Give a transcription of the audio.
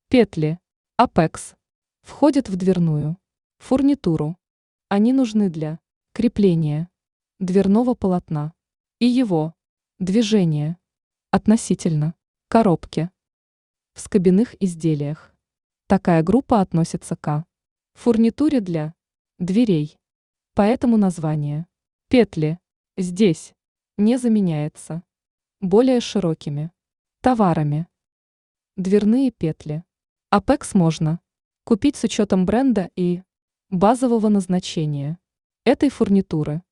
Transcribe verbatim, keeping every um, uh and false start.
Петли Apex входят в дверную фурнитуру. Они нужны для крепления дверного полотна и его движения относительно коробки в скобяных изделиях. Такая группа относится к фурнитуре для дверей, поэтому название петли здесь не заменяется более широкими товарами. Дверные петли Apex можно купить с учетом бренда и базового назначения этой фурнитуры.